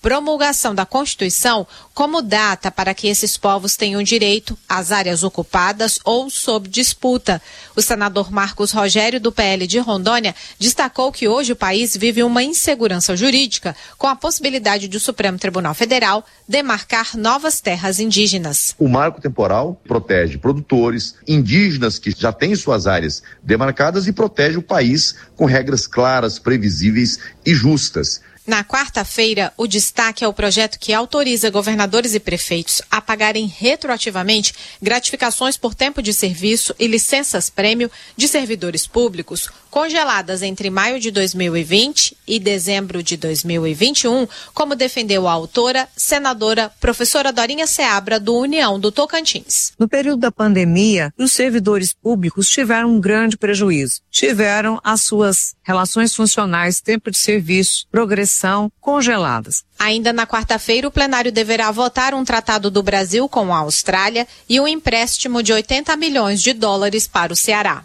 promulgação da Constituição como data para que esses povos tenham direito às áreas ocupadas ou sob disputa. O senador Marcos Rogério, do PL de Rondônia, destacou que hoje o país vive uma insegurança jurídica com a possibilidade do Supremo Tribunal Federal demarcar novas terras indígenas. O marco temporal protege produtores, indígenas que já têm suas áreas demarcadas e protege o país com regras claras, previsíveis e justas. Na quarta-feira, o destaque é o projeto que autoriza governadores e prefeitos a pagarem retroativamente gratificações por tempo de serviço e licenças-prêmio de servidores públicos congeladas entre maio de 2020 e dezembro de 2021, como defendeu a autora, senadora, professora Dorinha Seabra, do União do Tocantins. No período da pandemia, os servidores públicos tiveram um grande prejuízo. Tiveram as suas relações funcionais, tempo de serviço, progressão congeladas. Ainda na quarta-feira, o plenário deverá votar um tratado do Brasil com a Austrália e um empréstimo de 80 milhões de dólares para o Ceará.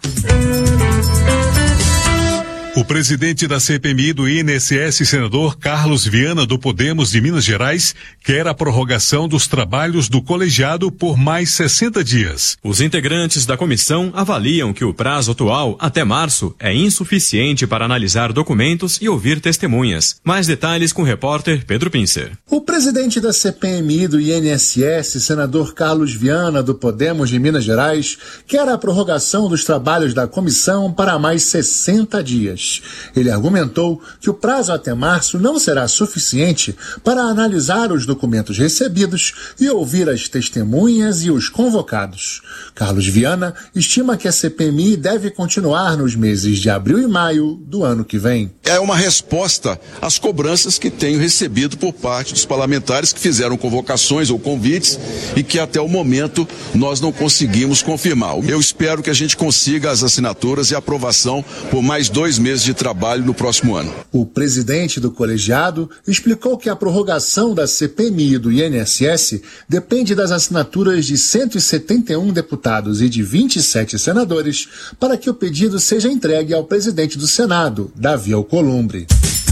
O presidente da CPMI do INSS, senador Carlos Viana, do Podemos de Minas Gerais, quer a prorrogação dos trabalhos do colegiado por mais 60 dias. Os integrantes da comissão avaliam que o prazo atual, até março, é insuficiente para analisar documentos e ouvir testemunhas. Mais detalhes com o repórter Pedro Pincer. O presidente da CPMI do INSS, senador Carlos Viana, do Podemos de Minas Gerais, quer a prorrogação dos trabalhos da comissão para mais 60 dias. Ele argumentou que o prazo até março não será suficiente para analisar os documentos recebidos e ouvir as testemunhas e os convocados. Carlos Viana estima que a CPMI deve continuar nos meses de abril e maio do ano que vem. É uma resposta às cobranças que tenho recebido por parte dos parlamentares que fizeram convocações ou convites e que até o momento nós não conseguimos confirmar. Eu espero que a gente consiga as assinaturas e aprovação por mais 2 meses de trabalho no próximo ano. O presidente do colegiado explicou que a prorrogação da CPMI do INSS depende das assinaturas de 171 deputados e de 27 senadores para que o pedido seja entregue ao presidente do Senado, Davi Alcolumbre.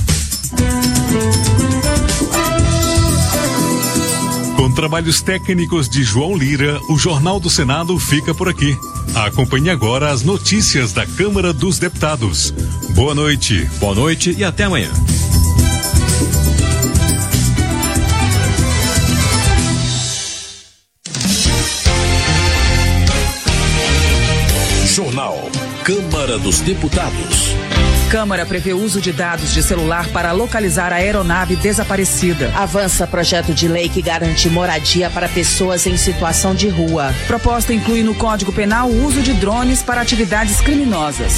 Com trabalhos técnicos de João Lira, o Jornal do Senado fica por aqui. Acompanhe agora as notícias da Câmara dos Deputados. Boa noite. Boa noite e até amanhã. Jornal Câmara dos Deputados. Câmara prevê uso de dados de celular para localizar a aeronave desaparecida. Avança projeto de lei que garante moradia para pessoas em situação de rua. Proposta inclui no Código Penal o uso de drones para atividades criminosas.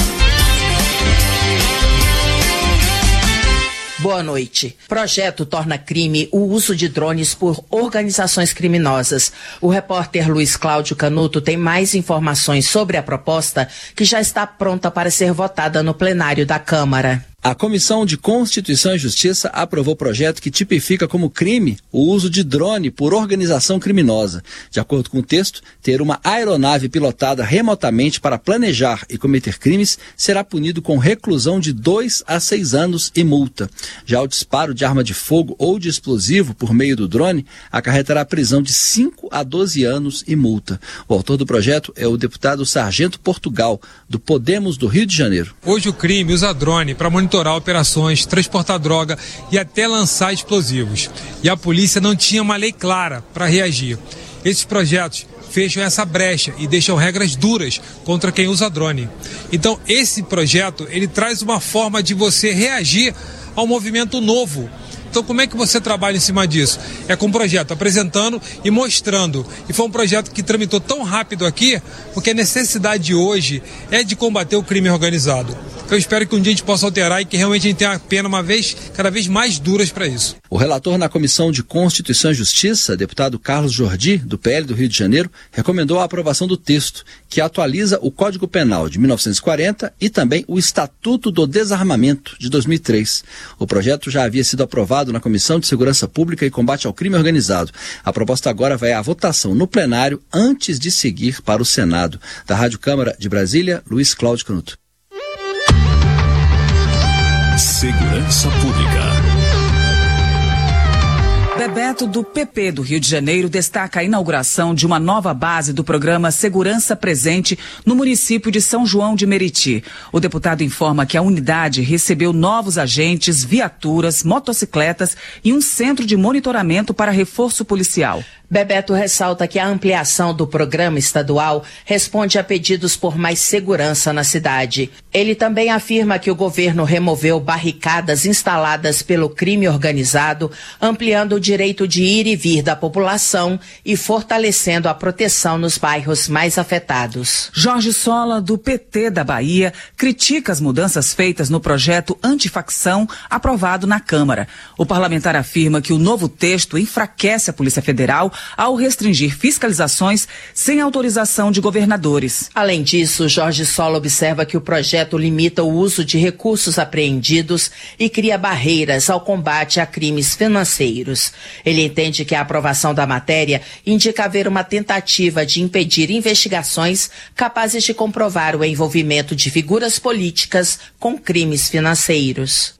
Boa noite. Projeto torna crime o uso de drones por organizações criminosas. O repórter Luiz Cláudio Canuto tem mais informações sobre a proposta, que já está pronta para ser votada no plenário da Câmara. A Comissão de Constituição e Justiça aprovou o projeto que tipifica como crime o uso de drone por organização criminosa. De acordo com o texto, ter uma aeronave pilotada remotamente para planejar e cometer crimes será punido com reclusão de 2 a 6 anos e multa. Já o disparo de arma de fogo ou de explosivo por meio do drone acarretará prisão de 5 a 12 anos e multa. O autor do projeto é o deputado Sargento Portugal, do Podemos do Rio de Janeiro. Hoje o crime usa drone para monitorar operações, transportar droga e até lançar explosivos. E a polícia não tinha uma lei clara para reagir. Esses projetos fecham essa brecha e deixam regras duras contra quem usa drone. Então esse projeto, ele traz uma forma de você reagir ao movimento novo. Então como é que você trabalha em cima disso? É com um projeto apresentando e mostrando. E foi um projeto que tramitou tão rápido aqui, porque a necessidade hoje é de combater o crime organizado. Eu espero que um dia a gente possa alterar e que realmente a gente tenha a pena cada vez mais duras para isso. O relator na Comissão de Constituição e Justiça, deputado Carlos Jordi, do PL do Rio de Janeiro, recomendou a aprovação do texto, que atualiza o Código Penal de 1940 e também o Estatuto do Desarmamento de 2003. O projeto já havia sido aprovado na Comissão de Segurança Pública e Combate ao Crime Organizado. A proposta agora vai à votação no plenário antes de seguir para o Senado. Da Rádio Câmara de Brasília, Luiz Cláudio Canuto. Segurança Pública. Bebeto, do PP do Rio de Janeiro, destaca a inauguração de uma nova base do programa Segurança Presente no município de São João de Meriti. O deputado informa que a unidade recebeu novos agentes, viaturas, motocicletas e um centro de monitoramento para reforço policial. Bebeto ressalta que a ampliação do programa estadual responde a pedidos por mais segurança na cidade. Ele também afirma que o governo removeu barricadas instaladas pelo crime organizado, ampliando o direito de ir e vir da população e fortalecendo a proteção nos bairros mais afetados. Jorge Sola, do PT da Bahia, critica as mudanças feitas no projeto antifacção aprovado na Câmara. O parlamentar afirma que o novo texto enfraquece a Polícia Federal ao restringir fiscalizações sem autorização de governadores. Além disso, Jorge Sola observa que o projeto limita o uso de recursos apreendidos e cria barreiras ao combate a crimes financeiros. Ele entende que a aprovação da matéria indica haver uma tentativa de impedir investigações capazes de comprovar o envolvimento de figuras políticas com crimes financeiros.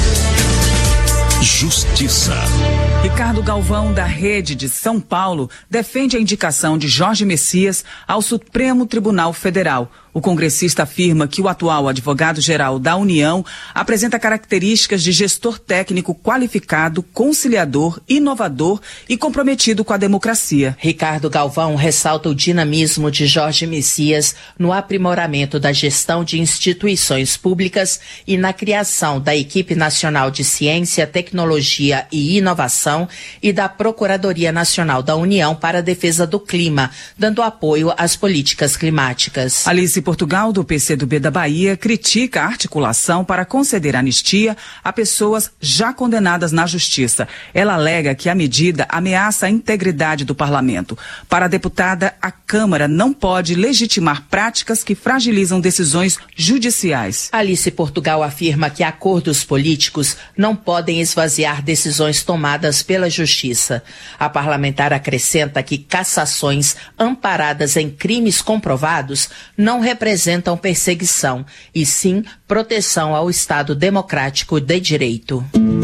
Justiça. Ricardo Galvão, da Rede de São Paulo, defende a indicação de Jorge Messias ao Supremo Tribunal Federal. O congressista afirma que o atual advogado-geral da União apresenta características de gestor técnico qualificado, conciliador, inovador e comprometido com a democracia. Ricardo Galvão ressalta o dinamismo de Jorge Messias no aprimoramento da gestão de instituições públicas e na criação da Equipe Nacional de Ciência, Tecnologia e Inovação e da Procuradoria Nacional da União para a Defesa do Clima, dando apoio às políticas climáticas. Alice Portugal, do PCdoB da Bahia, critica a articulação para conceder anistia a pessoas já condenadas na Justiça. Ela alega que a medida ameaça a integridade do parlamento. Para a deputada, a Câmara não pode legitimar práticas que fragilizam decisões judiciais. Alice Portugal afirma que acordos políticos não podem esvaziar decisões tomadas pela Justiça. A parlamentar acrescenta que cassações amparadas em crimes comprovados não representam perseguição, e sim proteção ao Estado democrático de direito.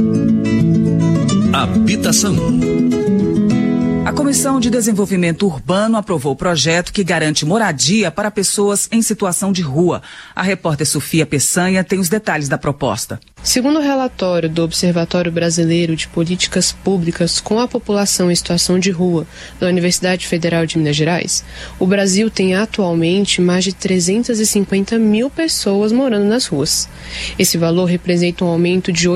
Habitação. A Comissão de Desenvolvimento Urbano aprovou o projeto que garante moradia para pessoas em situação de rua. A repórter Sofia Peçanha tem os detalhes da proposta. Segundo o relatório do Observatório Brasileiro de Políticas Públicas com a População em Situação de Rua da Universidade Federal de Minas Gerais, o Brasil tem atualmente mais de 350 mil pessoas morando nas ruas. Esse valor representa um aumento de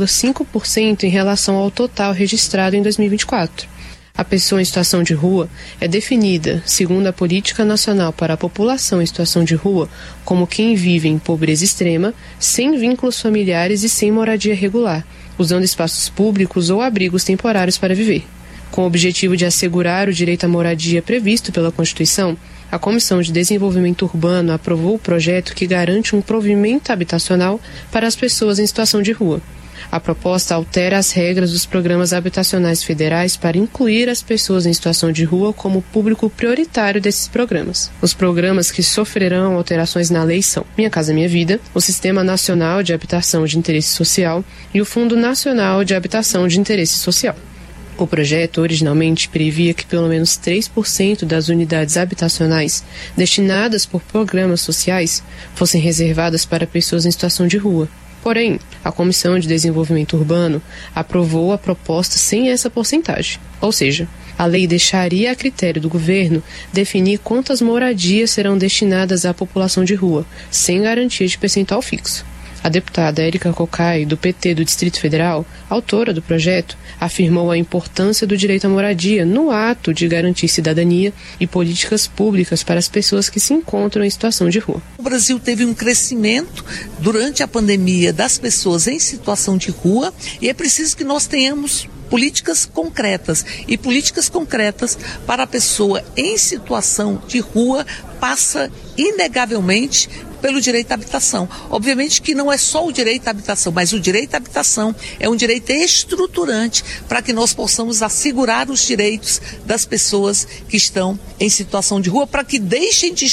8,5% em relação ao total registrado em 2024. A pessoa em situação de rua é definida, segundo a Política Nacional para a População em Situação de Rua, como quem vive em pobreza extrema, sem vínculos familiares e sem moradia regular, usando espaços públicos ou abrigos temporários para viver. Com o objetivo de assegurar o direito à moradia previsto pela Constituição, a Comissão de Desenvolvimento Urbano aprovou o projeto que garante um provimento habitacional para as pessoas em situação de rua. A proposta altera as regras dos programas habitacionais federais para incluir as pessoas em situação de rua como público prioritário desses programas. Os programas que sofrerão alterações na lei são Minha Casa Minha Vida, o Sistema Nacional de Habitação de Interesse Social e o Fundo Nacional de Habitação de Interesse Social. O projeto originalmente previa que pelo menos 3% das unidades habitacionais destinadas por programas sociais fossem reservadas para pessoas em situação de rua. Porém, a Comissão de Desenvolvimento Urbano aprovou a proposta sem essa porcentagem. Ou seja, a lei deixaria a critério do governo definir quantas moradias serão destinadas à população de rua, sem garantia de percentual fixo. A deputada Érica Cocai, do PT do Distrito Federal, autora do projeto, afirmou a importância do direito à moradia no ato de garantir cidadania e políticas públicas para as pessoas que se encontram em situação de rua. O Brasil teve um crescimento durante a pandemia das pessoas em situação de rua e é preciso que nós tenhamos políticas concretas. E políticas concretas para a pessoa em situação de rua passa inegavelmente pelo direito à habitação. Obviamente que não é só o direito à habitação, mas o direito à habitação é um direito estruturante para que nós possamos assegurar os direitos das pessoas que estão em situação de rua, para que deixem de estar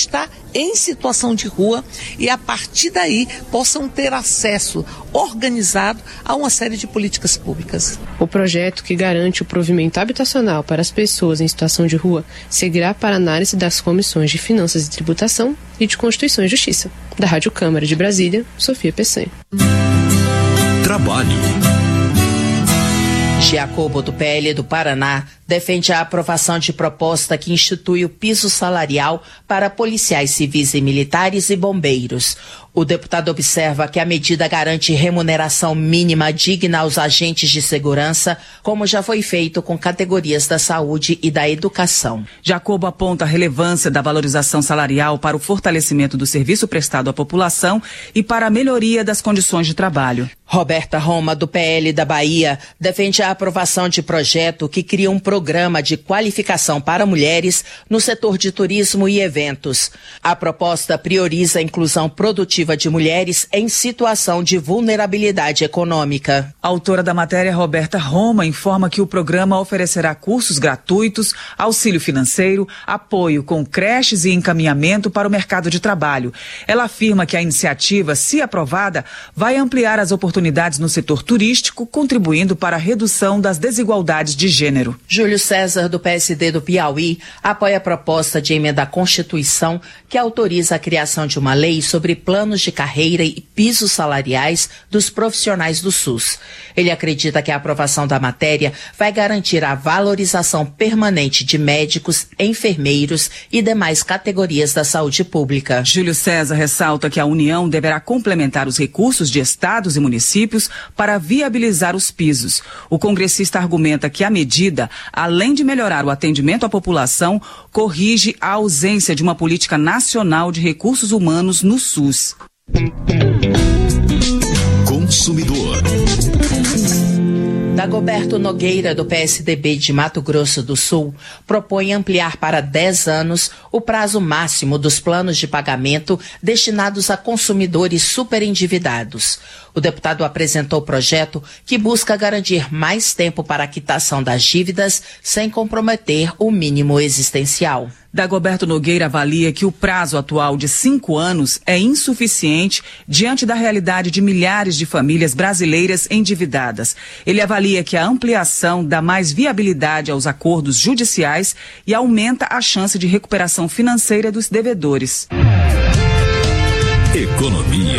em situação de rua e a partir daí possam ter acesso organizado a uma série de políticas públicas. O projeto, que garante o provimento habitacional para as pessoas em situação de rua, seguirá para análise das comissões de Finanças e Tributação e de Constituição e Justiça. Da Rádio Câmara de Brasília, Sofia Peçanha. Trabalho. Giacobo, do PL do Paraná, defende a aprovação de proposta que institui o piso salarial para policiais civis e militares e bombeiros. O deputado observa que a medida garante remuneração mínima digna aos agentes de segurança, como já foi feito com categorias da saúde e da educação. Jacobo aponta a relevância da valorização salarial para o fortalecimento do serviço prestado à população e para a melhoria das condições de trabalho. Roberta Roma, do PL da Bahia, defende a aprovação de projeto que cria um programa de qualificação para mulheres no setor de turismo e eventos. A proposta prioriza a inclusão produtiva de mulheres em situação de vulnerabilidade econômica. A autora da matéria, Roberta Roma, informa que o programa oferecerá cursos gratuitos, auxílio financeiro, apoio com creches e encaminhamento para o mercado de trabalho. Ela afirma que a iniciativa, se aprovada, vai ampliar as oportunidades no setor turístico, contribuindo para a redução das desigualdades de gênero. Júlio César, do PSD do Piauí, apoia a proposta de emenda à Constituição que autoriza a criação de uma lei sobre planos de carreira e pisos salariais dos profissionais do SUS. Ele acredita que a aprovação da matéria vai garantir a valorização permanente de médicos, enfermeiros e demais categorias da saúde pública. Júlio César ressalta que a União deverá complementar os recursos de estados e municípios para viabilizar os pisos. O congressista argumenta que a medida, além de melhorar o atendimento à população, corrige a ausência de uma política nacional de recursos humanos no SUS. Consumidor. Dagoberto Nogueira, do PSDB de Mato Grosso do Sul, propõe ampliar para 10 anos o prazo máximo dos planos de pagamento destinados a consumidores superendividados. O deputado apresentou o projeto que busca garantir mais tempo para a quitação das dívidas sem comprometer o mínimo existencial. Dagoberto Nogueira avalia que o prazo atual de 5 anos é insuficiente diante da realidade de milhares de famílias brasileiras endividadas. Ele avalia que a ampliação dá mais viabilidade aos acordos judiciais e aumenta a chance de recuperação financeira dos devedores. Economia.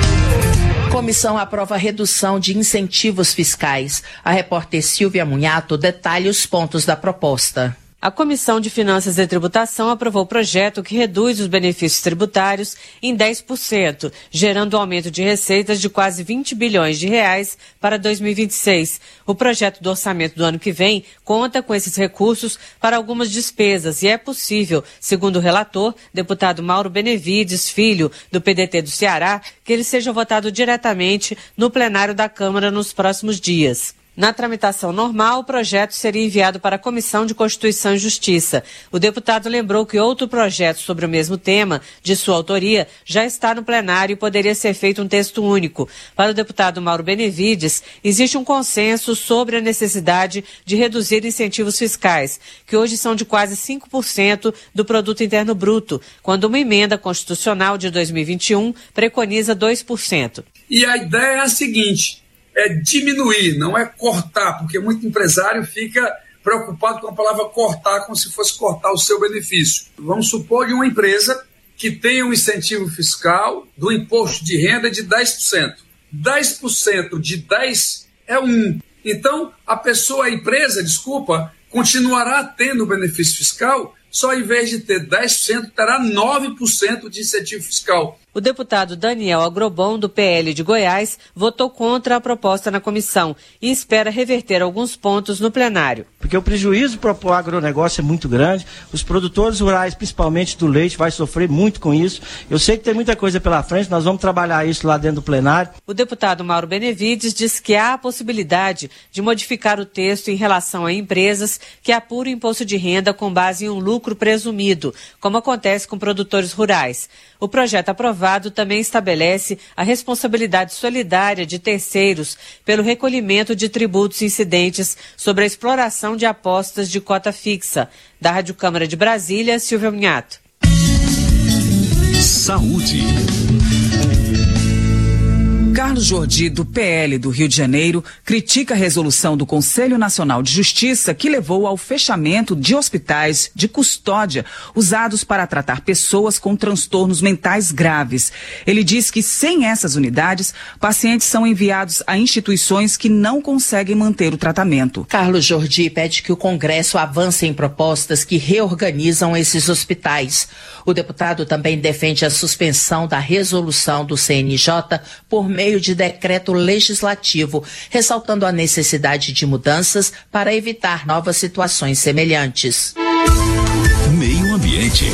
Comissão aprova redução de incentivos fiscais. A repórter Silvia Munhato detalha os pontos da proposta. A Comissão de Finanças e Tributação aprovou o projeto que reduz os benefícios tributários em 10%, gerando um aumento de receitas de quase 20 bilhões de reais para 2026. O projeto do orçamento do ano que vem conta com esses recursos para algumas despesas e é possível, segundo o relator, deputado Mauro Benevides, filho do PDT do Ceará, que ele seja votado diretamente no plenário da Câmara nos próximos dias. Na tramitação normal, o projeto seria enviado para a Comissão de Constituição e Justiça. O deputado lembrou que outro projeto sobre o mesmo tema, de sua autoria, já está no plenário e poderia ser feito um texto único. Para o deputado Mauro Benevides, existe um consenso sobre a necessidade de reduzir incentivos fiscais, que hoje são de quase 5% do Produto Interno Bruto, quando uma emenda constitucional de 2021 preconiza 2%. E a ideia é a seguinte: é diminuir, não é cortar, porque muito empresário fica preocupado com a palavra cortar, como se fosse cortar o seu benefício. Vamos supor que uma empresa que tenha um incentivo fiscal do imposto de renda de 10%. 10% de 10 é 1. Então, a empresa, continuará tendo benefício fiscal, só em vez de ter 10%, terá 9% de incentivo fiscal. O deputado Daniel Agrobon, do PL de Goiás, votou contra a proposta na comissão e espera reverter alguns pontos no plenário. Porque o prejuízo para o agronegócio é muito grande, os produtores rurais, principalmente do leite, vai sofrer muito com isso. Eu sei que tem muita coisa pela frente, nós vamos trabalhar isso lá dentro do plenário. O deputado Mauro Benevides diz que há a possibilidade de modificar o texto em relação a empresas que apuram imposto de renda com base em um lucro presumido, como acontece com produtores rurais. O projeto aprovado também estabelece a responsabilidade solidária de terceiros pelo recolhimento de tributos incidentes sobre a exploração de apostas de cota fixa. Da Rádio Câmara de Brasília, Silvia Munhato. Saúde. Carlos Jordi, do PL do Rio de Janeiro, critica a resolução do Conselho Nacional de Justiça que levou ao fechamento de hospitais de custódia usados para tratar pessoas com transtornos mentais graves. Ele diz que, sem essas unidades, pacientes são enviados a instituições que não conseguem manter o tratamento. Carlos Jordi pede que o Congresso avance em propostas que reorganizam esses hospitais. O deputado também defende a suspensão da resolução do CNJ por meio de decreto legislativo, ressaltando a necessidade de mudanças para evitar novas situações semelhantes. Meio Ambiente.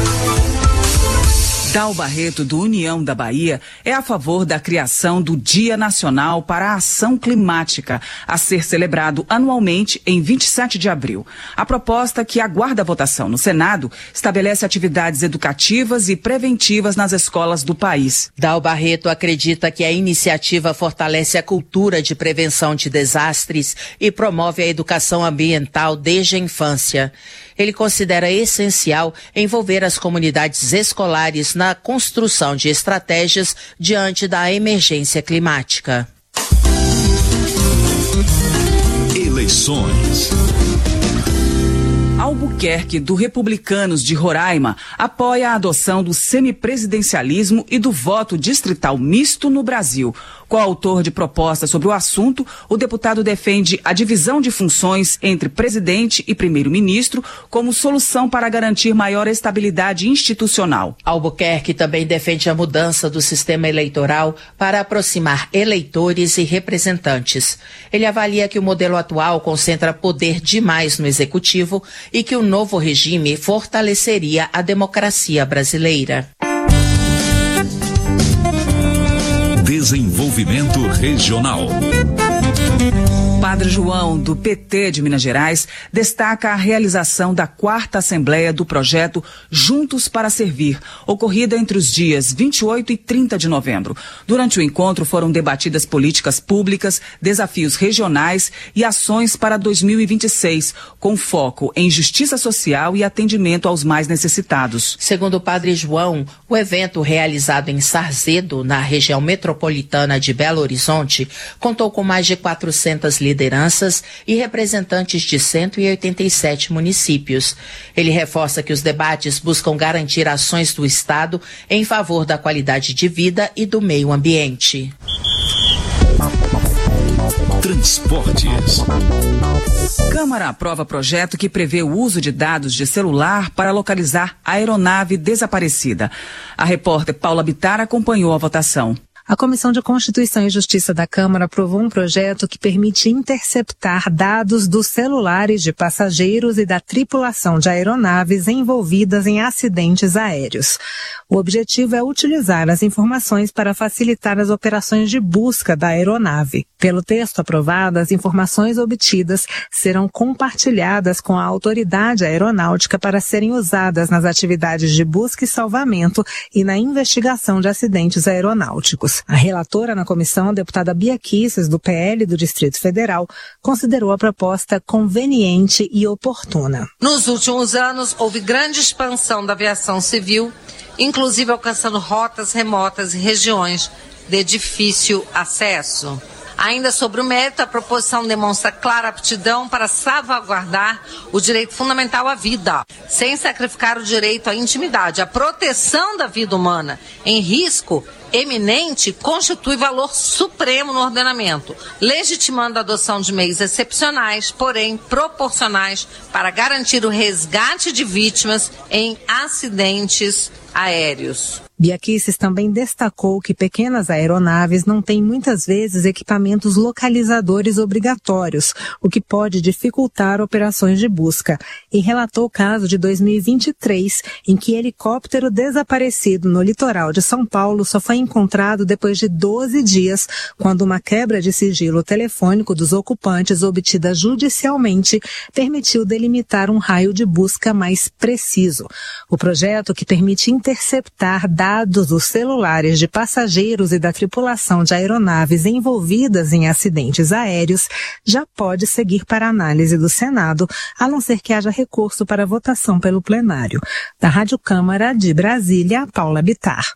Dal Barreto, do União da Bahia, é a favor da criação do Dia Nacional para a Ação Climática, a ser celebrado anualmente em 27 de abril. A proposta, que aguarda votação no Senado, estabelece atividades educativas e preventivas nas escolas do país. Dal Barreto acredita que a iniciativa fortalece a cultura de prevenção de desastres e promove a educação ambiental desde a infância. Ele considera essencial envolver as comunidades escolares na construção de estratégias diante da emergência climática. Eleições. Albuquerque, do Republicanos de Roraima, apoia a adoção do semipresidencialismo e do voto distrital misto no Brasil. Coautor de proposta sobre o assunto, o deputado defende a divisão de funções entre presidente e primeiro-ministro como solução para garantir maior estabilidade institucional. Albuquerque também defende a mudança do sistema eleitoral para aproximar eleitores e representantes. Ele avalia que o modelo atual concentra poder demais no executivo e que o novo regime fortaleceria a democracia brasileira. Desenvolvimento Regional. Padre João, do PT de Minas Gerais, destaca a realização da 4ª Assembleia do projeto Juntos para Servir, ocorrida entre os dias 28 e 30 de novembro. Durante o encontro foram debatidas políticas públicas, desafios regionais e ações para 2026, com foco em justiça social e atendimento aos mais necessitados. Segundo o Padre João, o evento realizado em Sarzedo, na região metropolitana de Belo Horizonte, contou com mais de 400 lideranças e representantes de 187 municípios. Ele reforça que os debates buscam garantir ações do Estado em favor da qualidade de vida e do meio ambiente. Transportes. Câmara aprova projeto que prevê o uso de dados de celular para localizar a aeronave desaparecida. A repórter Paula Bittar acompanhou a votação. A Comissão de Constituição e Justiça da Câmara aprovou um projeto que permite interceptar dados dos celulares de passageiros e da tripulação de aeronaves envolvidas em acidentes aéreos. O objetivo é utilizar as informações para facilitar as operações de busca da aeronave. Pelo texto aprovado, as informações obtidas serão compartilhadas com a autoridade aeronáutica para serem usadas nas atividades de busca e salvamento e na investigação de acidentes aeronáuticos. A relatora na comissão, a deputada Bia Kicis, do PL do Distrito Federal, considerou a proposta conveniente e oportuna. Nos últimos anos, houve grande expansão da aviação civil, inclusive alcançando rotas remotas e regiões de difícil acesso. Ainda sobre o mérito, a proposição demonstra clara aptidão para salvaguardar o direito fundamental à vida, sem sacrificar o direito à intimidade. A proteção da vida humana em risco eminente constitui valor supremo no ordenamento, legitimando a adoção de meios excepcionais, porém proporcionais, para garantir o resgate de vítimas em acidentes aéreos. Bia Kicis também destacou que pequenas aeronaves não têm muitas vezes equipamentos localizadores obrigatórios, o que pode dificultar operações de busca, e relatou o caso de 2023, em que helicóptero desaparecido no litoral de São Paulo só foi encontrado depois de 12 dias, quando uma quebra de sigilo telefônico dos ocupantes obtida judicialmente permitiu delimitar um raio de busca mais preciso. O projeto, que permite interceptar dados dos celulares de passageiros e da tripulação de aeronaves envolvidas em acidentes aéreos já pode seguir para análise do Senado, a não ser que haja recurso para votação pelo plenário. Da Rádio Câmara de Brasília, Paula Bittar.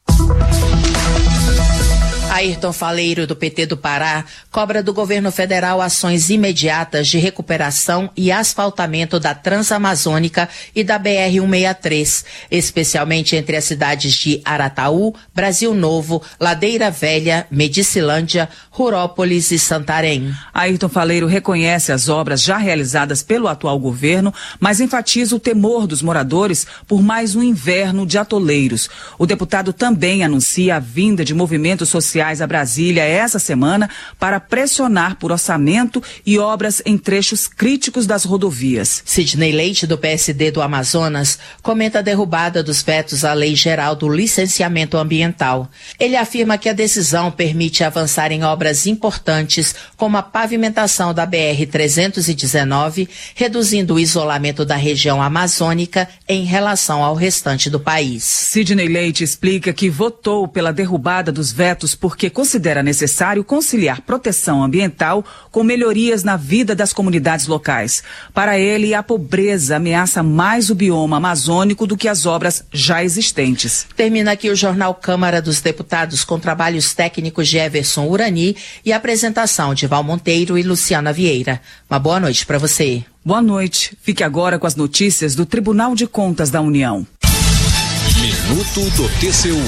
Ayrton Faleiro, do PT do Pará, cobra do governo federal ações imediatas de recuperação e asfaltamento da Transamazônica e da BR-163, especialmente entre as cidades de Arataú, Brasil Novo, Ladeira Velha, Medicilândia, Rurópolis e Santarém. Ayrton Faleiro reconhece as obras já realizadas pelo atual governo, mas enfatiza o temor dos moradores por mais um inverno de atoleiros. O deputado também anuncia a vinda de movimentos sociais a Brasília essa semana para pressionar por orçamento e obras em trechos críticos das rodovias. Sidney Leite, do PSD do Amazonas, comenta a derrubada dos vetos à Lei Geral do Licenciamento Ambiental. Ele afirma que a decisão permite avançar em obras importantes, como a pavimentação da BR-319, reduzindo o isolamento da região amazônica em relação ao restante do país. Sidney Leite explica que votou pela derrubada dos vetos porque considera necessário conciliar proteção ambiental com melhorias na vida das comunidades locais. Para ele, a pobreza ameaça mais o bioma amazônico do que as obras já existentes. Termina aqui o Jornal Câmara dos Deputados com trabalhos técnicos de Everson Urani e apresentação de Val Monteiro e Luciana Vieira. Uma boa noite para você. Boa noite. Fique agora com as notícias do Tribunal de Contas da União. Minuto do TCU.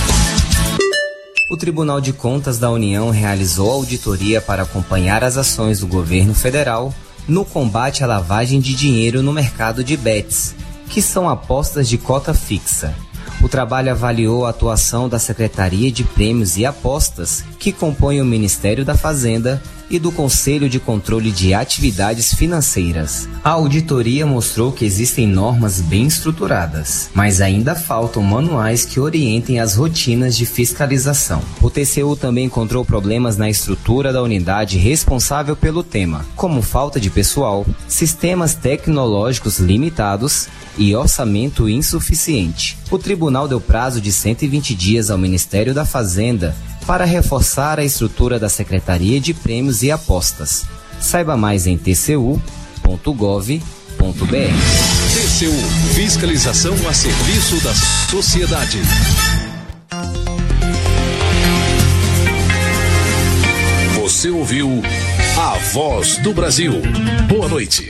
O Tribunal de Contas da União realizou auditoria para acompanhar as ações do governo federal no combate à lavagem de dinheiro no mercado de bets, que são apostas de cota fixa. O trabalho avaliou a atuação da Secretaria de Prêmios e Apostas, que compõe o Ministério da Fazenda, e do Conselho de Controle de Atividades Financeiras. A auditoria mostrou que existem normas bem estruturadas, mas ainda faltam manuais que orientem as rotinas de fiscalização. O TCU também encontrou problemas na estrutura da unidade responsável pelo tema, como falta de pessoal, sistemas tecnológicos limitados e orçamento insuficiente. O tribunal deu prazo de 120 dias ao Ministério da Fazenda para reforçar a estrutura da Secretaria de Prêmios e Apostas. Saiba mais em tcu.gov.br. TCU, fiscalização a serviço da sociedade. Você ouviu A Voz do Brasil. Boa noite.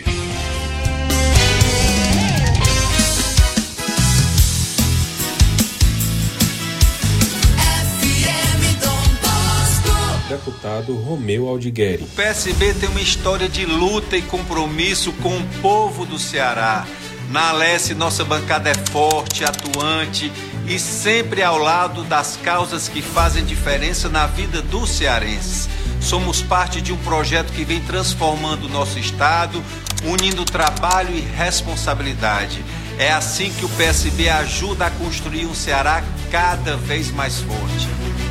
Deputado Romeu Aldigueri. O PSB tem uma história de luta e compromisso com o povo do Ceará. Na Alesse, nossa bancada é forte, atuante e sempre ao lado das causas que fazem diferença na vida dos cearenses. Somos parte de um projeto que vem transformando o nosso estado, unindo trabalho e responsabilidade. É assim que o PSB ajuda a construir um Ceará cada vez mais forte.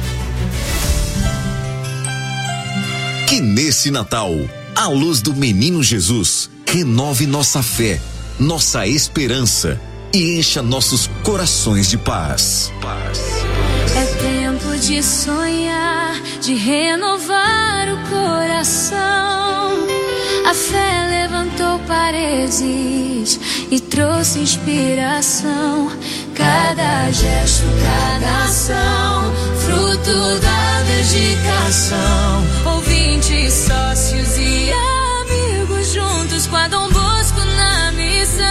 Que nesse Natal, a luz do Menino Jesus renove nossa fé, nossa esperança e encha nossos corações de paz. É tempo de sonhar, de renovar o coração. A fé levantou paredes e trouxe inspiração. Cada gesto, cada ação, fruto da dedicação. Ouvintes, sócios e amigos juntos com a Dom Bosco na missão.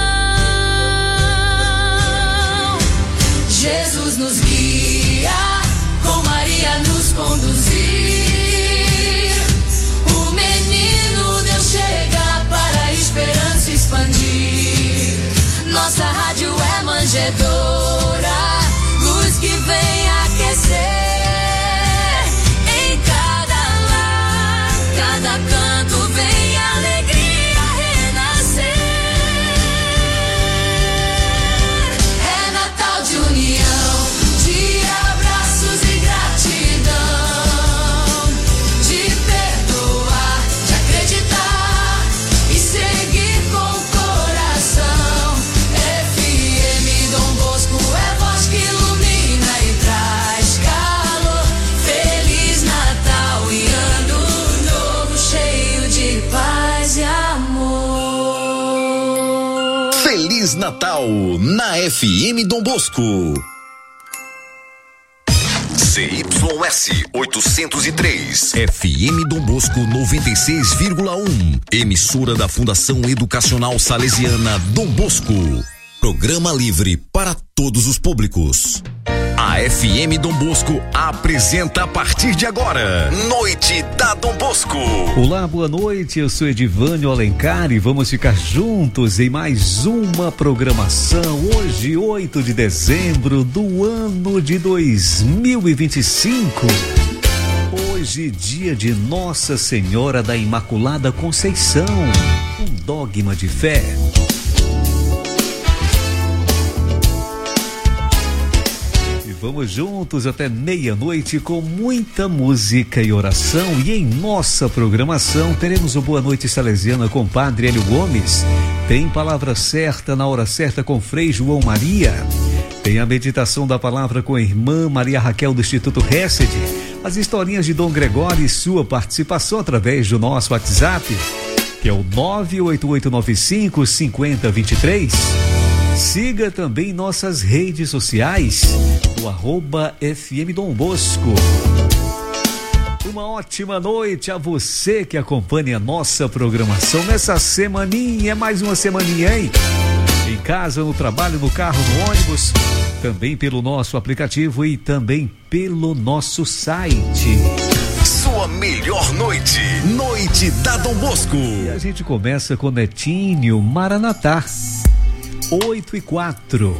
Jesus nos guia, com Maria nos conduzir. O menino Deus chega para a esperança expandir. Nossa rádio é manjedoura, luz que vem aquecer. Em cada lar, cada canto vem alegria renascer. É Natal de união, de abraços e gratidão, de perdoar, de acreditar e seguir com o coração. FM Dom Bosco é voz Feliz Natal na FM Dom Bosco. CYS 803, FM Dom Bosco 96,1, emissora da Fundação Educacional Salesiana Dom Bosco. Programa livre para todos os públicos. A FM Dom Bosco apresenta a partir de agora, Noite da Dom Bosco. Olá, boa noite, eu sou Edivânio Alencar e vamos ficar juntos em mais uma programação. Hoje, 8 de dezembro do ano de 2025. Hoje, dia de Nossa Senhora da Imaculada Conceição, um dogma de fé. Vamos juntos até meia-noite com muita música e oração. E em nossa programação teremos o Boa Noite Salesiana com Padre Hélio Gomes. Tem Palavra Certa na Hora Certa com Frei João Maria. Tem a meditação da palavra com a irmã Maria Raquel do Instituto Hesed. As historinhas de Dom Gregório e sua participação através do nosso WhatsApp, que é o 98895-5023. Siga também nossas redes sociais, o @FM Dom Bosco. Uma ótima noite a você que acompanha a nossa programação nessa semaninha, mais uma semaninha, hein? Em casa, no trabalho, no carro, no ônibus, também pelo nosso aplicativo e também pelo nosso site. Sua melhor noite, Noite da Dom Bosco. E a gente começa com Netinho, Maranatá. 8:04.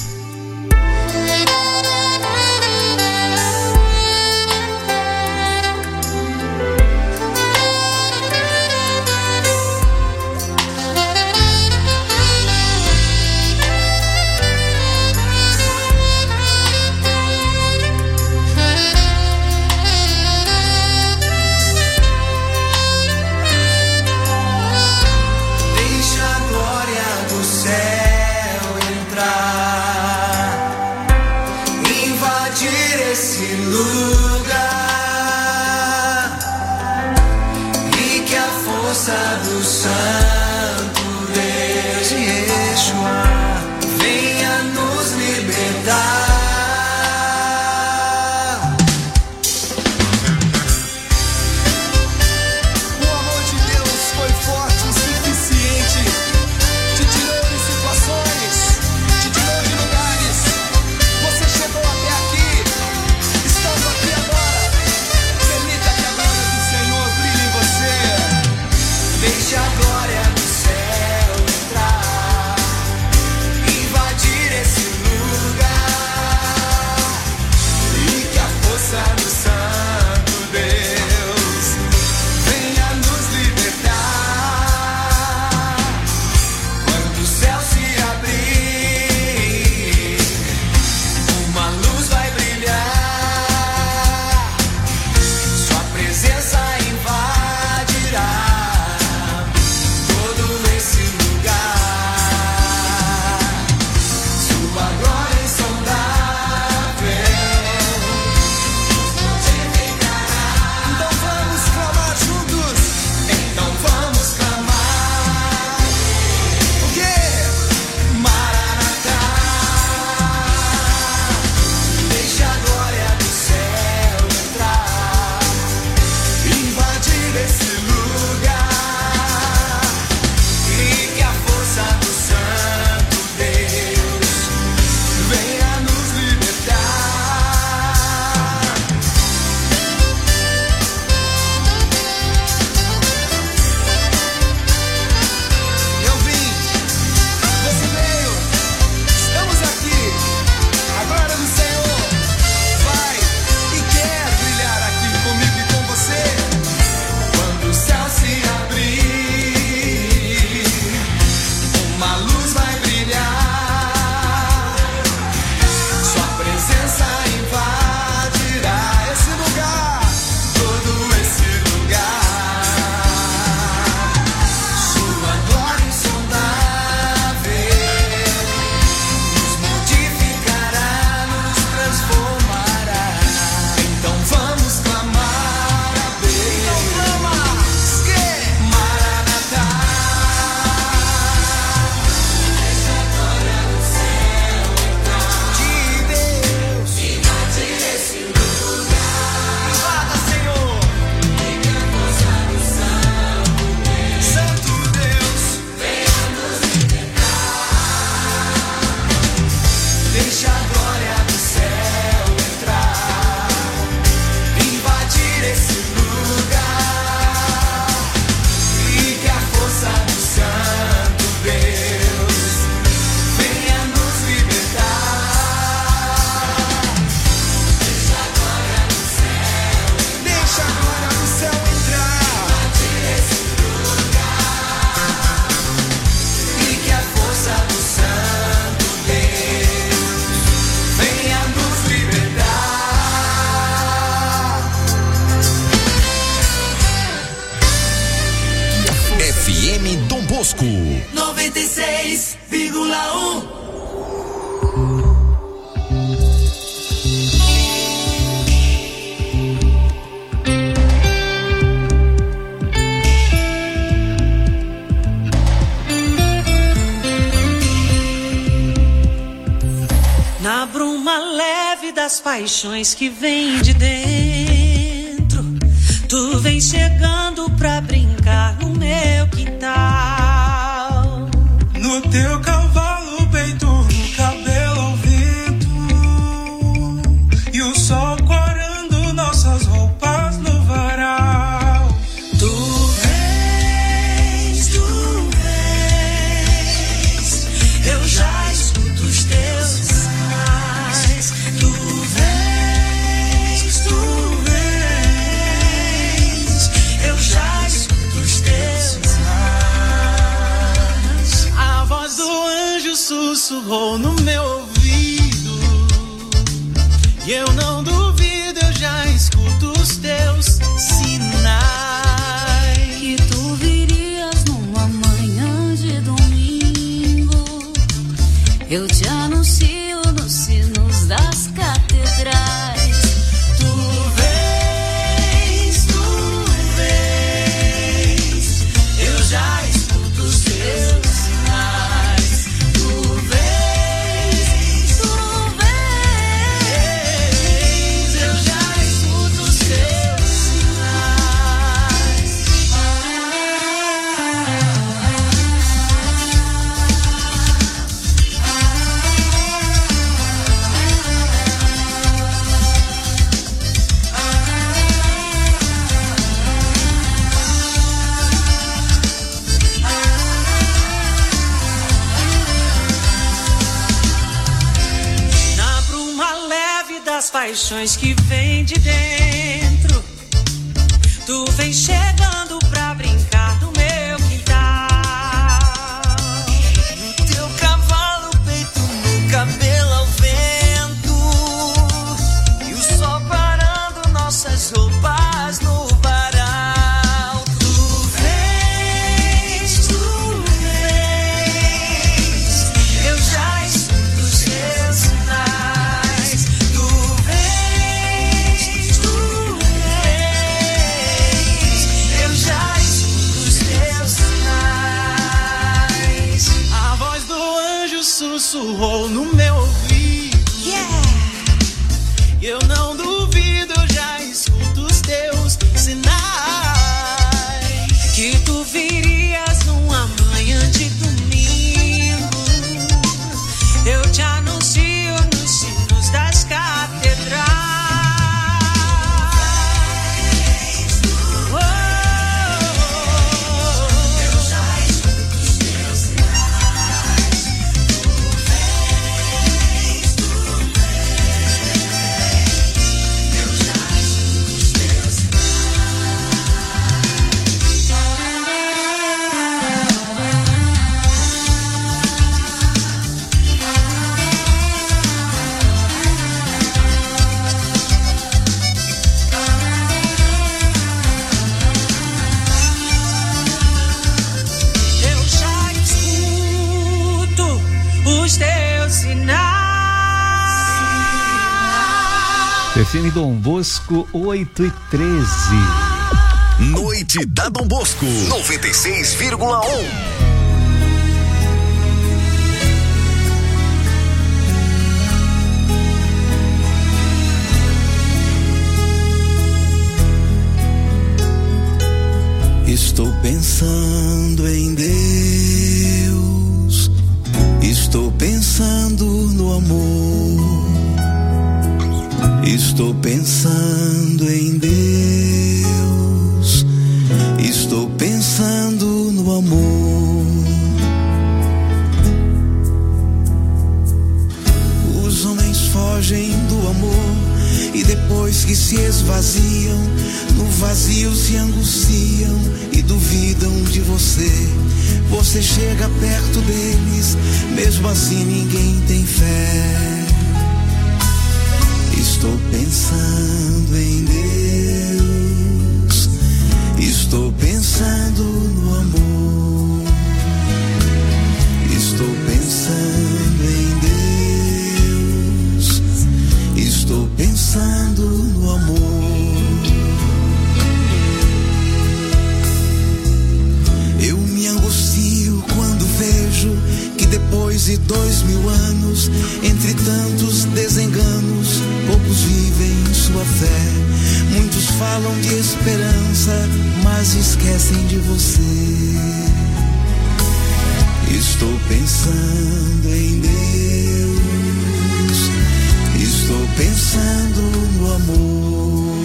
Deixa a glória do céu invadir esse lugar e que a força do Santo Deus de Yeshua venha nos libertar. O amor de Deus foi forte o suficiente, te tirou de situações, te tirou de lugares. Você chegou até aqui, estando aqui agora. Permita que a glória do Senhor brilhe em você. Deixe a glória do céu entrar Bosco. 96,1. Na bruma leve das paixões que vem de dentro, tu vem chegando pra brincar no meu quintal. No teu cavalo peito, no cabelo ao vento, e o sol corando nossas roupas no varal. Tu vens, eu já escuto os teus. Sussurrou no meu ouvido, e eu não duvido, eu já escuto os teus sinais. Que tu virias numa manhã de domingo, eu te anuncio nos sinos das catedrais. Tu vens, eu já escuto os teus. Paixões que vêm de dentro, tu vem chegando pra brincar no meu quintal. No teu cavalo peito, no cabelo ao vento, e o sol parando nossas roupas no varal. Tu vens, eu já escuto os teus sinais. Sussurrou no meu ouvido, eu não duvido, eu já escuto os teus sinais. Que tu virias numa manhã de domingo, eu te anuncio nos sinos das catedrais. FM Dom Bosco 8:13. Noite da Dom Bosco 96,1. Estou pensando em Deus, estou pensando no amor, estou pensando em Deus, estou pensando no amor. Os homens fogem do amor e depois que se esvaziam, no vazio se angustiam e duvidam de você. Você chega perto deles, mesmo assim ninguém tem fé. Estou pensando em Deus, estou pensando no amor. quase 2000 anos, entre tantos desenganos, poucos vivem sua fé. Muitos falam de esperança, mas esquecem de você. Estou pensando em Deus, estou pensando no amor,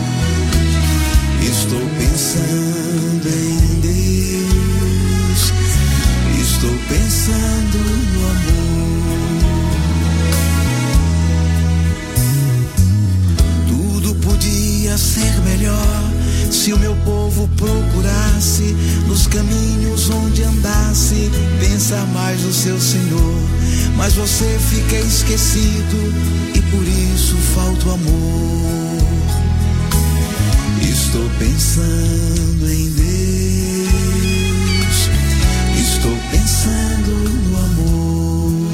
estou pensando em Deus, estou pensando no amor. Tudo podia ser melhor se o meu povo procurasse nos caminhos onde andasse pensar mais no seu Senhor. Mas você fica esquecido e por isso falta o amor. Estou pensando em Deus, estou pensando no amor,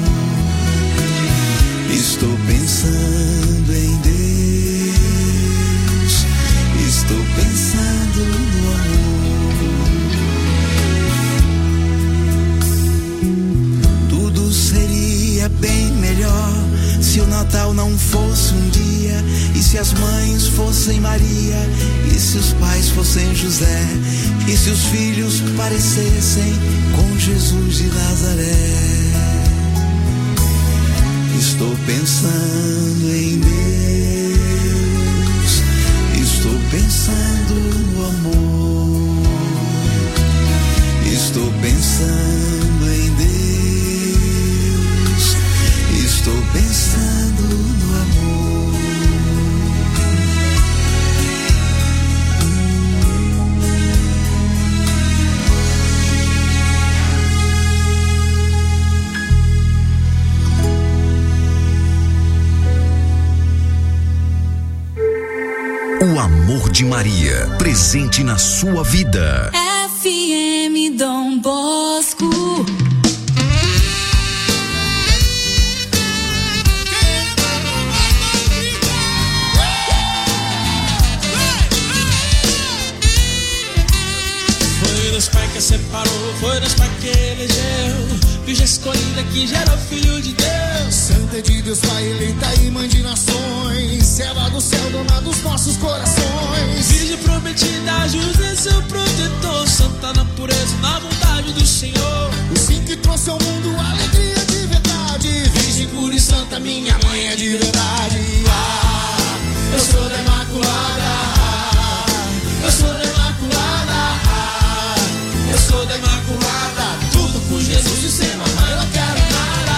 estou pensando em Deus, estou pensando no amor. Tudo seria bem melhor se o Natal não fosse um dia, e se as mães fossem Maria, e se os pais fossem José, e se os filhos parecessem com Jesus de Nazaré. Estou pensando em Deus, estou pensando no amor, estou pensando em Deus, estou pensando no amor. O amor de Maria, presente na sua vida. FM Dom Bosco. Foi Deus Pai que separou, foi Deus Pai que elegeu, Virgem escolhida que gerou Filho de Deus. Santa de Deus, Pai eleita e Mãe de nações, serva do céu, dona dos nossos corações. Virgem prometida, José seu protetor, santa na pureza, na vontade do Senhor. O sim que trouxe ao mundo alegria de verdade. Virgem pura e santa, minha mãe é de verdade. Ah, eu sou da Imaculada, eu sou da Imaculada, eu sou da Imaculada. Tudo por Jesus e sem mamãe não quero nada.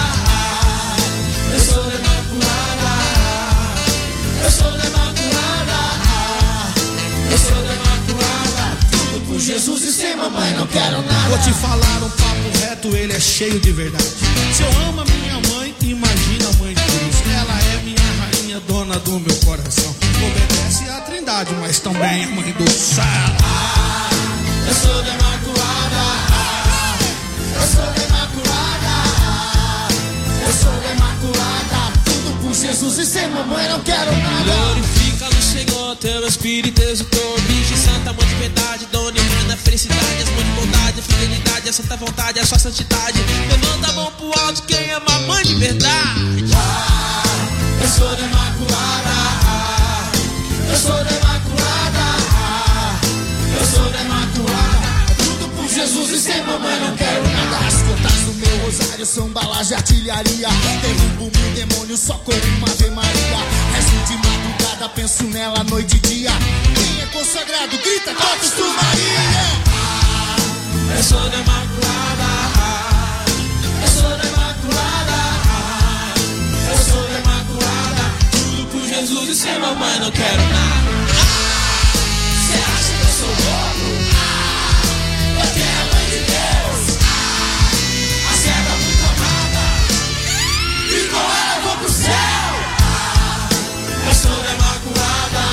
Eu sou da Imaculada, eu sou da Imaculada, eu sou da Imaculada. Tudo por Jesus e sem mamãe não quero nada. Vou te falar um papo reto, ele é cheio de verdade. Se eu amo a minha mãe, imagina a mãe de Cristo. Ela é minha rainha, dona do meu coração. Obedece à Trindade, mas também a mãe do céu. Eu sou da Imaculada, eu sou da Imaculada, eu sou da Imaculada. Tudo por Jesus e sem mamãe não quero nada. Glorifica no Senhor, teu Espírito exultou. Virgem Santa, Mãe de verdade, dona e mãe da felicidade, as mães de bondade, a fidelidade, a santa vontade, a sua santidade. Levanta a mão pro alto quem ama a mãe de verdade. Eu sou da Imaculada, eu sou da Imaculada, eu sou da Imaculada. Tudo por Jesus e sem mamãe não quero nada. As contas do meu rosário são balas de artilharia. Derrubo mil demônios só com uma Ave Maria. Rezo de madrugada, penso nela noite e dia. Quem é consagrado grita todos tu Maria. Eu sou da Imaculada, eu sou da Imaculada, eu sou da Imaculada. tudo por Jesus e sem mamãe não quero nada. Cê acha que eu sou louco? Porque é a mãe de Deus, a serva muito amada, e com ela eu vou pro céu. Eu sou da Imaculada,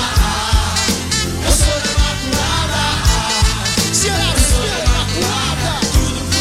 eu sou da Imaculada, eu sou da Imaculada. Tudo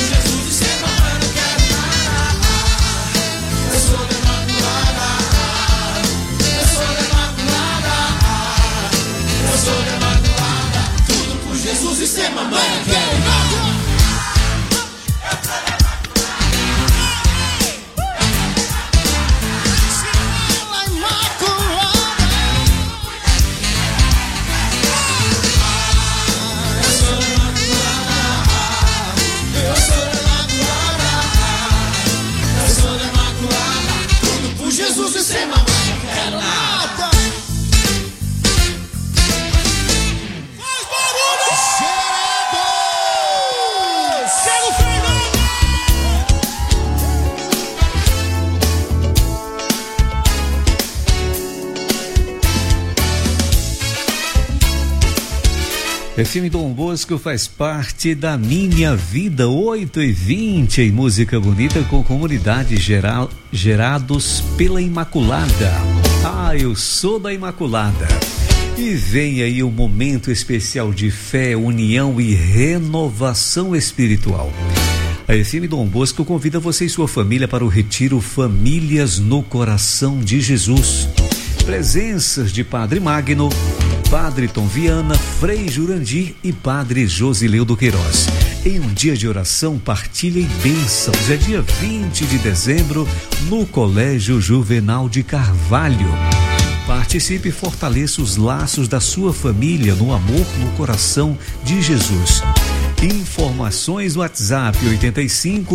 FM Dom Bosco faz parte da minha vida, 8h20 em música bonita com comunidade gerados pela Imaculada. Ah, eu sou da Imaculada. E vem aí um momento especial de fé, união e renovação espiritual. A FM Dom Bosco convida você e sua família para o retiro Famílias no Coração de Jesus. Presenças de Padre Magno, Padre Tom Viana, Frei Jurandir e Padre Josileudo Queiroz. Em um dia de oração, partilha e bênçãos. É dia 20 de dezembro, no Colégio Juvenal de Carvalho. Participe e fortaleça os laços da sua família no amor no coração de Jesus. Informações no WhatsApp 85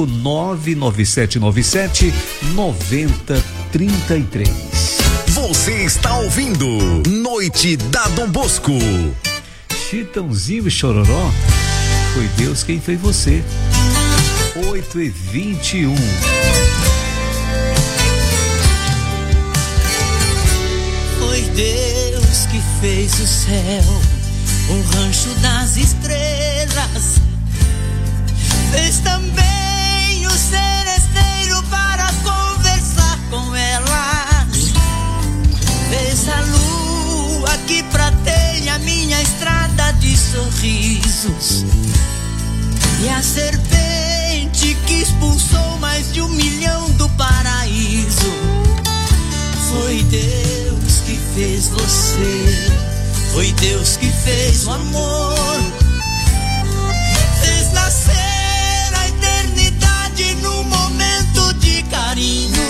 99797 9033. Você está ouvindo Noite da Dom Bosco. Chitãozinho e Chororó, foi Deus quem fez você. 8h21. Foi Deus que fez o céu, um rancho das estrelas. Fez também o seresteiro para conversar com elas. Fez a lua que prateia a minha estrada de sorrisos, e a serpente que expulsou mais de 1 milhão do paraíso. Foi Deus que fez você, foi Deus que fez o amor. Fez nascer a eternidade num momento de carinho.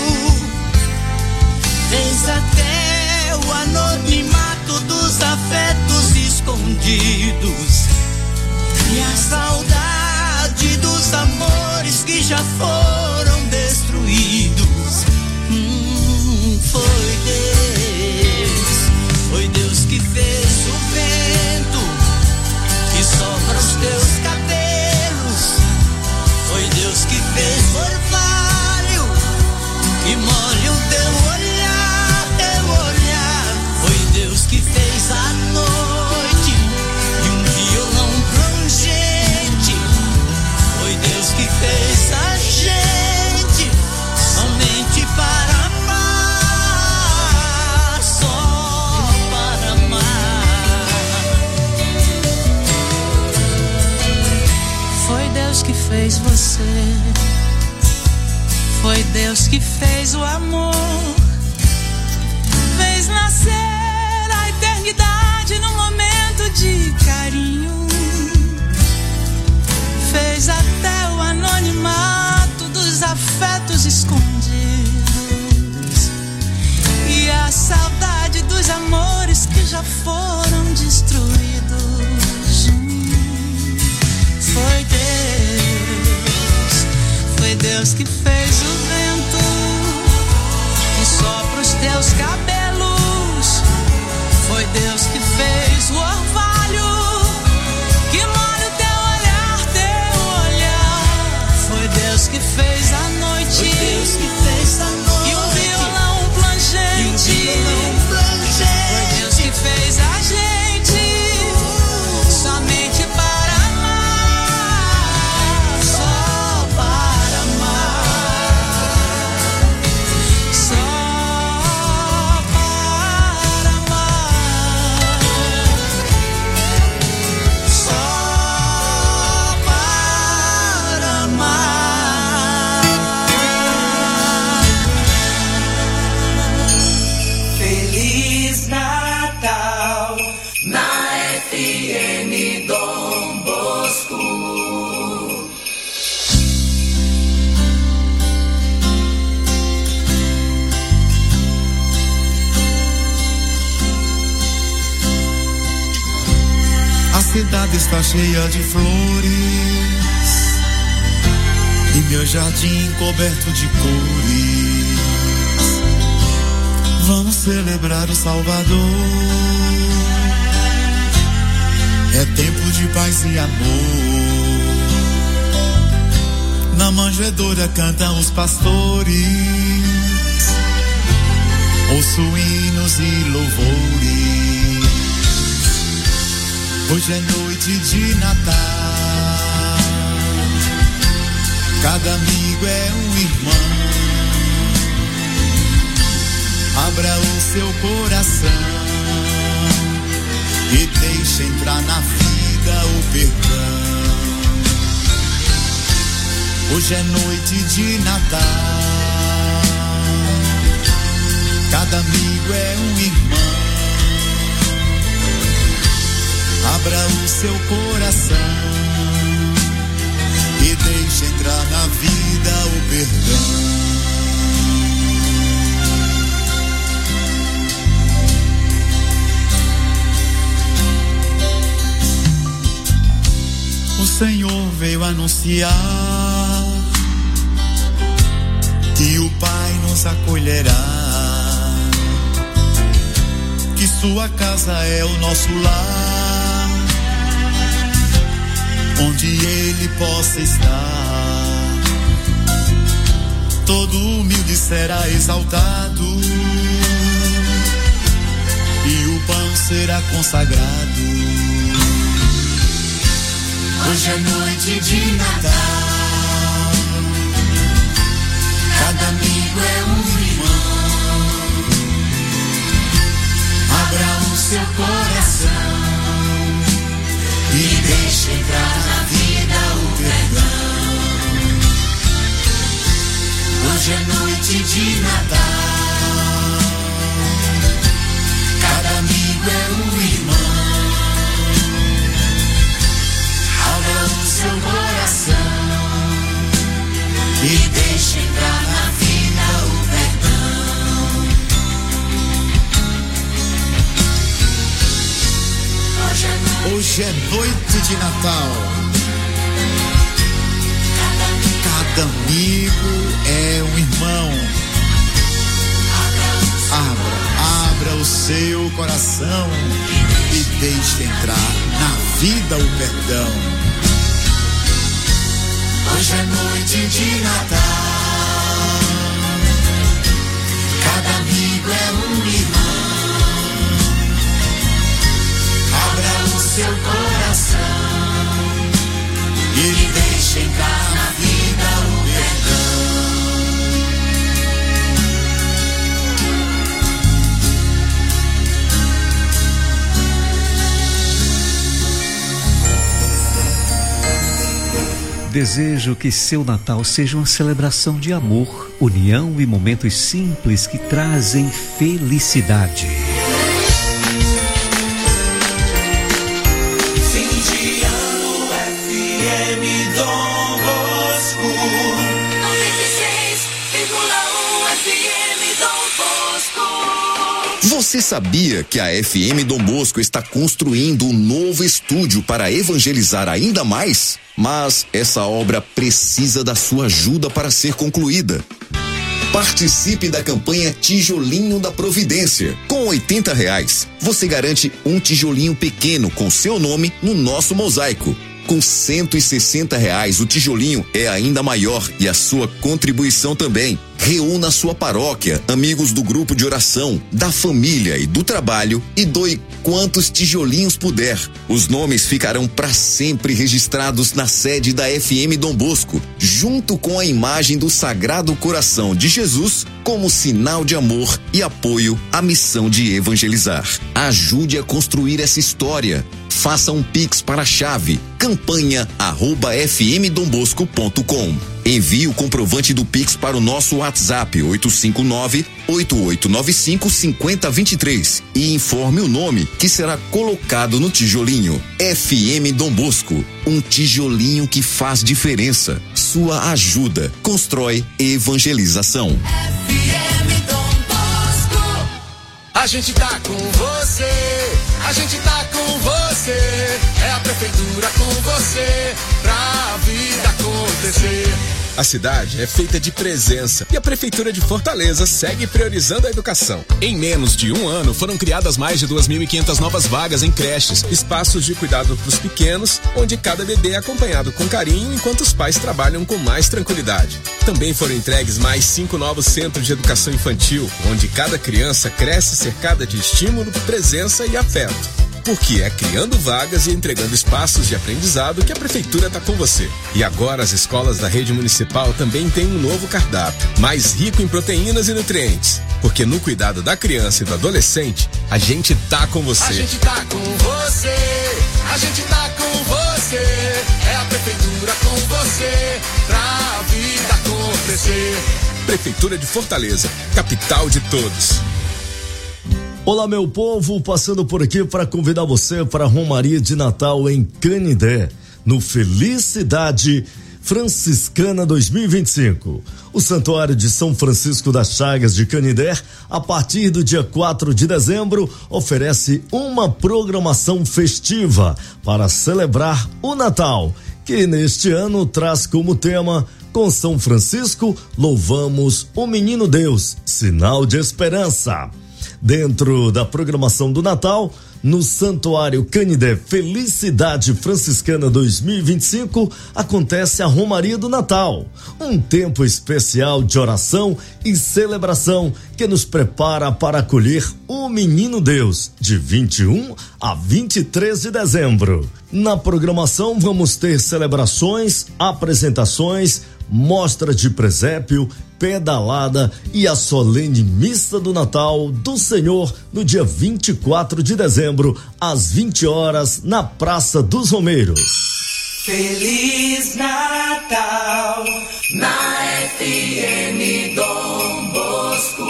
Fez até o anonimato dos afetos escondidos, e a saudade dos amores que já foram destruídos. Foi Deus que fez o vento que sopra os teus cabelos. Foi Deus que fez o orvalho que molha o teu olhar, teu olhar. Foi Deus que fez a noite e um violão plangente. Foi Deus que fez a gente somente para amar, só para amar. Foi Deus que fez você, foi Deus que fez o amor. Fez nascer a eternidade num momento de carinho. Fez até o anonimato dos afetos escondidos, e a saudade dos amores que já foram destruídos. Foi Deus que fez o vento que sopra os teus cabelos. Foi Deus que fez o orvalho que molha o teu olhar, teu olhar. Foi Deus que fez a noite, foi Deus que fez a noite, e um violão plangente, foi Deus que fez a gente somente para amar, só para amar, só para amar, só para amar. Feliz Natal na FM Dom Bosco. A cidade está cheia de flores e meu jardim coberto de cores. Vamos celebrar o Salvador. É tempo de paz e amor. Na manjedoura cantam os pastores, ouço hinos e louvores. Hoje é noite de Natal. Cada amigo é um irmão. Abra o seu coração e deixe entrar na vida o perdão. Hoje é noite de Natal. Cada amigo é um irmão. Abra o seu coração e deixe entrar na vida o perdão. O Senhor veio anunciar que o Pai nos acolherá, que sua casa é o nosso lar, onde Ele possa estar. Todo humilde será exaltado e o pão será consagrado. Hoje é noite de Natal. Cada amigo é um irmão. Abra o seu coração e deixe entrar na vida o perdão. Hoje é noite de Natal. Cada amigo é um irmão. Abra o seu coração e deixe entrar na vida o perdão. Hoje é noite de Natal. Cada amigo é um irmão. Abra o seu coração e deixe entrar na vida o perdão. Hoje é noite de Natal. Cada amigo é um irmão. Abra o seu coração e deixe entrar na vida o perdão. Desejo que seu Natal seja uma celebração de amor, união e momentos simples que trazem felicidade. Fim de ano FM Dom Bosco 96,1 FM Dom Bosco. Você sabia que a FM Dom Bosco está construindo um novo estúdio para evangelizar ainda mais? Mas essa obra precisa da sua ajuda para ser concluída. Participe da campanha Tijolinho da Providência. Com R$80, você garante um tijolinho pequeno com seu nome no nosso mosaico. Com R$160, o tijolinho é ainda maior e a sua contribuição também. Reúna a sua paróquia, amigos do grupo de oração, da família e do trabalho e doe quantos tijolinhos puder. Os nomes ficarão para sempre registrados na sede da FM Dom Bosco, junto com a imagem do Sagrado Coração de Jesus, como sinal de amor e apoio à missão de evangelizar. Ajude a construir essa história. Faça um Pix para a chave campanha@fmdombosco.com. Envie o comprovante do Pix para o nosso WhatsApp 859-8895-5023 e informe o nome que será colocado no tijolinho. FM Dom Bosco, um tijolinho que faz diferença. Sua ajuda constrói evangelização. FM Dom Bosco. A gente tá com você, a gente tá com você. É a prefeitura com você, pra vida acontecer. A cidade é feita de presença e a Prefeitura de Fortaleza segue priorizando a educação. Em menos de um ano, foram criadas mais de 2.500 novas vagas em creches, espaços de cuidado para os pequenos, onde cada bebê é acompanhado com carinho enquanto os pais trabalham com mais tranquilidade. Também foram entregues mais 5 novos centros de educação infantil, onde cada criança cresce cercada de estímulo, presença e afeto. Porque é criando vagas e entregando espaços de aprendizado que a Prefeitura está com você. E agora as escolas da rede municipal também têm um novo cardápio, mais rico em proteínas e nutrientes. Porque no cuidado da criança e do adolescente, a gente tá com você. A gente tá com você, a gente tá com você. É a Prefeitura com você, pra vida acontecer. Prefeitura de Fortaleza, capital de todos. Olá, meu povo, passando por aqui para convidar você para a Romaria de Natal em Canindé, no Felicidade Franciscana 2025. O Santuário de São Francisco das Chagas de Canindé, a partir do dia 4 de dezembro, oferece uma programação festiva para celebrar o Natal, que neste ano traz como tema: com São Francisco, louvamos o Menino Deus, sinal de esperança. Dentro da programação do Natal, no Santuário Canindé Felicidade Franciscana 2025, acontece a Romaria do Natal, um tempo especial de oração e celebração que nos prepara para acolher o Menino Deus, de 21 a 23 de dezembro. Na programação vamos ter celebrações, apresentações, mostra de presépio, pedalada e a solene missa do Natal do Senhor no dia 24 de dezembro, às 20 horas, na Praça dos Romeiros. Feliz Natal na FM Dom Bosco.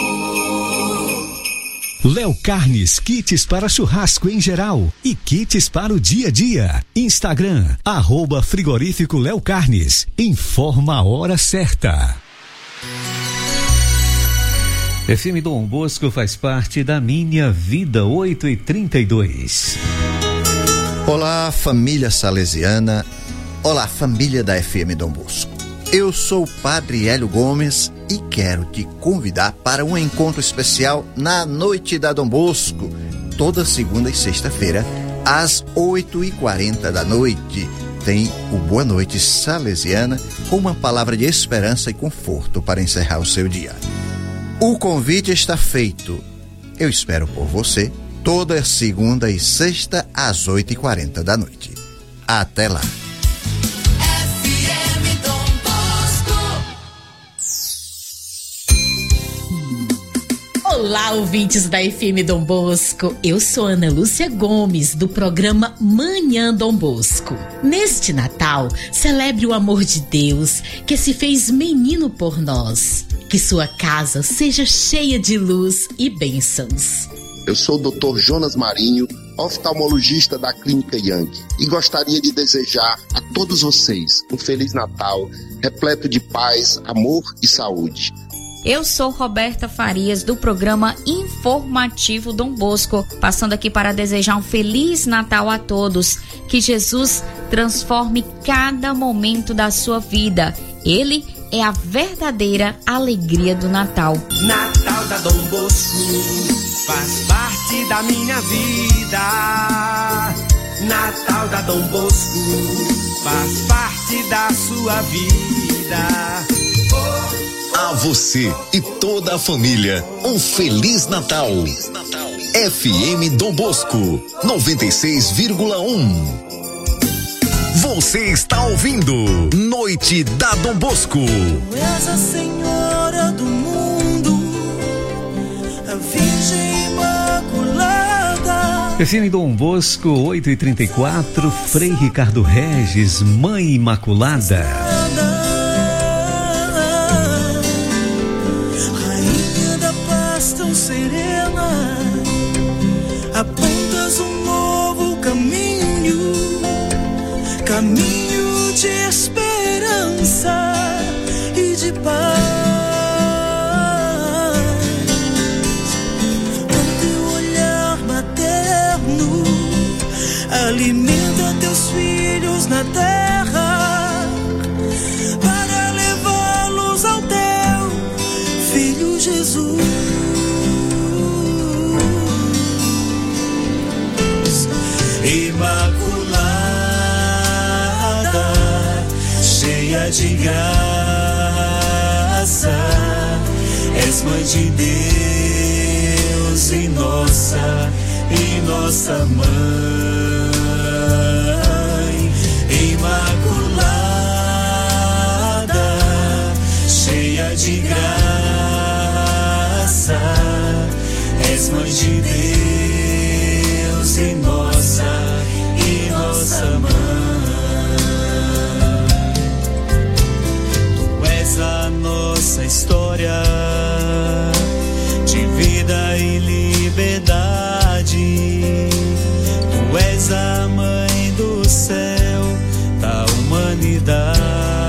Léo Carnes, kits para churrasco em geral e kits para o dia a dia. Instagram, @frigorífico Léo Carnes. Informa a hora certa. FM Dom Bosco faz parte da minha vida, 8h32. Olá, família salesiana. Olá, família da FM Dom Bosco. Eu sou o Padre Hélio Gomes e quero te convidar para um encontro especial na Noite da Dom Bosco, toda segunda e sexta-feira, às 8h40 da noite. Tem o Boa Noite Salesiana, com uma palavra de esperança e conforto para encerrar o seu dia. O convite está feito. Eu espero por você toda segunda e sexta às 8h40 da noite. Até lá. Olá, ouvintes da FM Dom Bosco. Eu sou Ana Lúcia Gomes, do programa Manhã Dom Bosco. Neste Natal, celebre o amor de Deus, que se fez menino por nós. Que sua casa seja cheia de luz e bênçãos. Eu sou o Dr. Jonas Marinho, oftalmologista da Clínica Young, e gostaria de desejar a todos vocês um Feliz Natal, repleto de paz, amor e saúde. Eu sou Roberta Farias, do programa Informativo Dom Bosco, passando aqui para desejar um Feliz Natal a todos. Que Jesus transforme cada momento da sua vida. Ele é a verdadeira alegria do Natal. Natal da Dom Bosco faz parte da minha vida. Natal da Dom Bosco faz parte da sua vida. A você e toda a família, um Feliz Natal. FM Dom Bosco, 96,1. Você está ouvindo Noite da Dom Bosco. És a Senhora do mundo, a Virgem Imaculada. FM Dom Bosco, 8h34, Frei Ricardo Regis, Mãe Imaculada. Tão serena, apontas um novo caminho, caminho de esperança e de paz. Com teu olhar materno, alimenta teus filhos na terra, para levá-los ao teu Filho Jesus. Imaculada, cheia de graça, és mãe de Deus e nossa e nossa mãe imaculada, cheia de graça, és mãe de Deus e nossa mãe. Tu és a nossa história de vida e liberdade. Tu és a mãe do céu, da humanidade.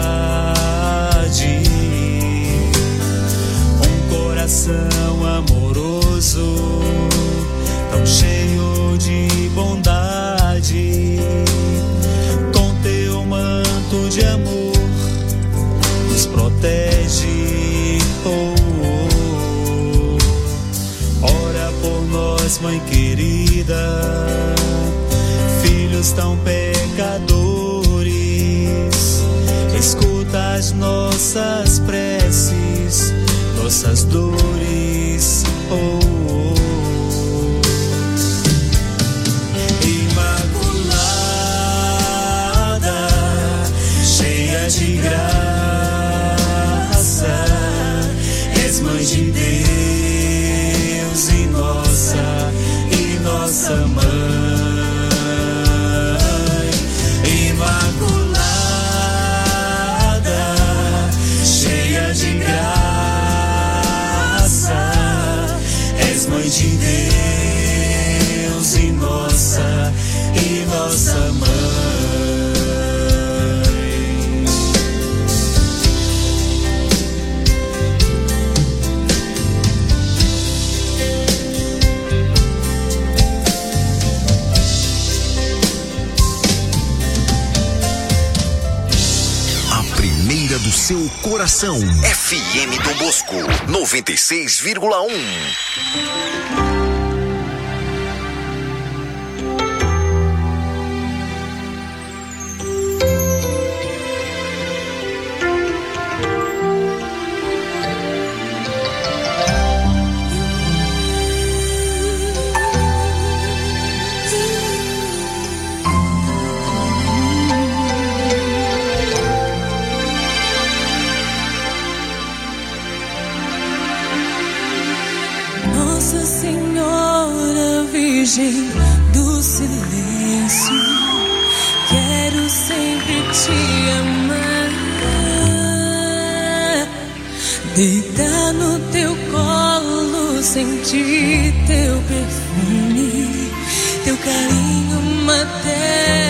Um coração amoroso, tão cheio de bondade. Com teu manto de amor nos protege. Ora por nós, mãe querida, filhos tão pecadores. Escuta as nossas preces, nossas dores. Imaculada, cheia de graça, és mãe de Deus e nossa mãe. Imaculada, cheia de graça, és mãe de Deus e nossa mãe. Do seu coração. FM Dom Bosco 96,1. Virgem do silêncio, quero sempre te amar, deitar no teu colo, sentir teu perfume, teu carinho materno.